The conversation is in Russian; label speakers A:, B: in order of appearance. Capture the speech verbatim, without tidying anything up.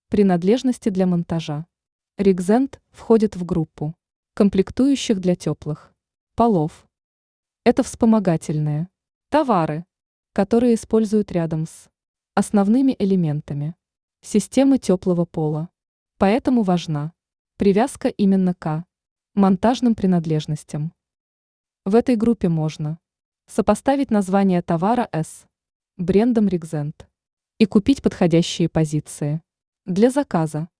A: Принадлежности для монтажа. Ригзент входит в группу комплектующих для теплых полов. Это вспомогательные товары, которые используют рядом с основными элементами системы теплого пола. Поэтому важна привязка именно к монтажным принадлежностям. В этой группе можно сопоставить название товара с брендом Ригзент и купить подходящие позиции для заказа.